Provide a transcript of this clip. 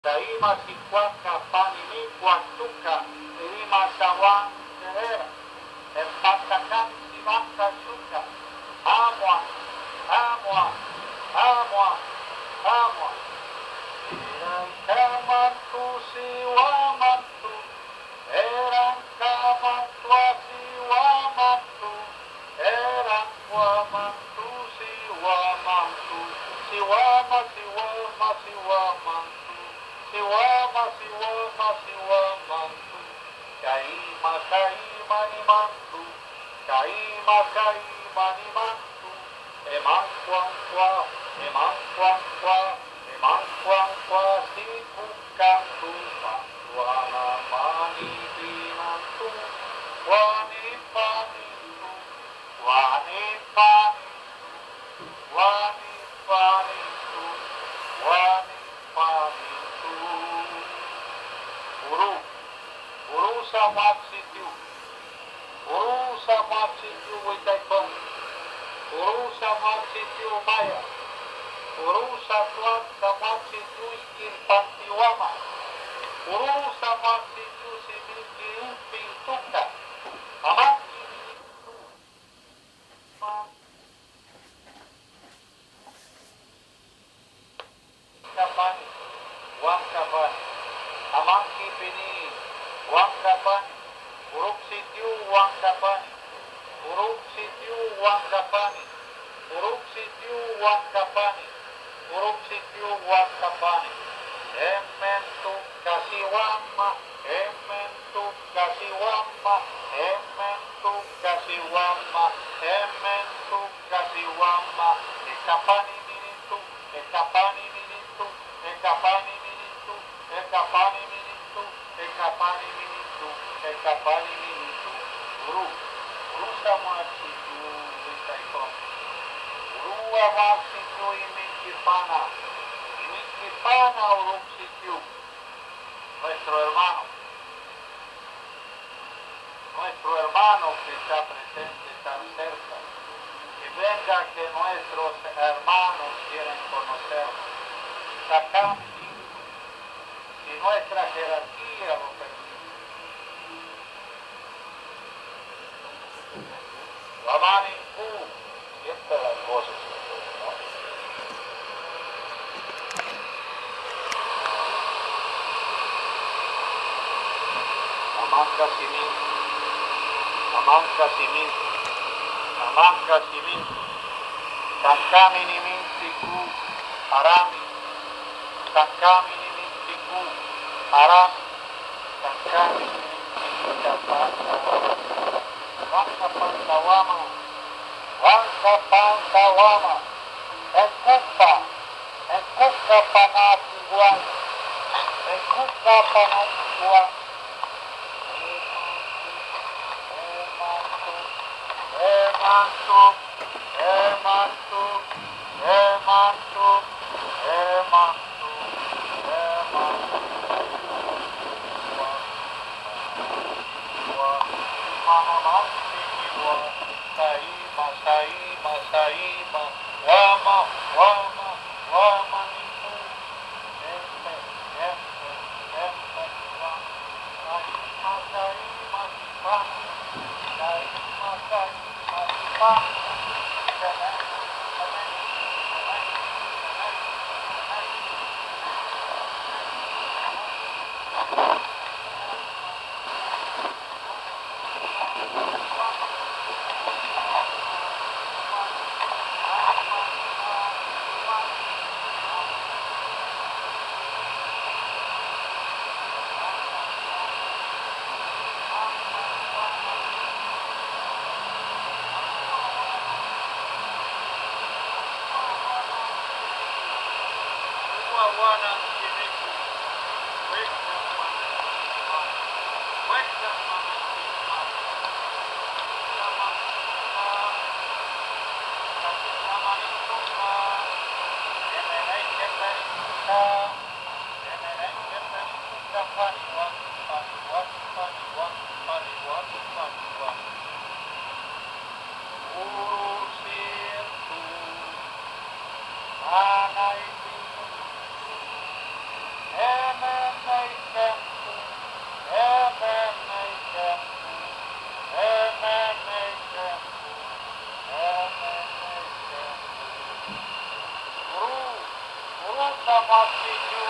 Daima sikwaka panini kuantuka lima sawan serera empatakan simaka suka amwa amwa amwa amwa erang kamantu siwamantu erang kamantu siwamantu erang wamantu siwamantu siwama siwama siwamantu siwama siwama siwamantu kaima kaima ni mantu kaima kaima ni mantu emangkwangkwa emangkwangkwa emangkwangkwa sipukantu wana mani binantu wani panitu wani panitu wani panitu wani panitu guru samat situ witaikong guru samat situ maya guru satwat samat situ infantiwama guru samat situ similkiu pintuka amat kapani wang kapani amangki pini wang kapani uruk sitiu wang kapani uruk sitiu wang kapani uruk sitiu wang kapani uruk sitiu wang kapani ementu kasiwama ementu kasiwama ementu kasiwama ementu kasiwama ekapani minitu ekapani minitu ekapani minitu ekapani minitu ekapani minitu ekapani minitu guru sama situ witaikong guru ama situ imikipana uruk situ nuestro hermano que está presente tan cerca que venga que nuestros hermanos quieren conocernos sacamos si nuestra jerarquía lo permite. Wamaninku, siempre las voces, ¿no? Amanka simin, tankami ni mintiku, arami, tankami ni mintiku, arami, tankami ni mintiku, tapata. Wangka pantawama, engkuka panatiguan, Saima, wama niku, estamos aquí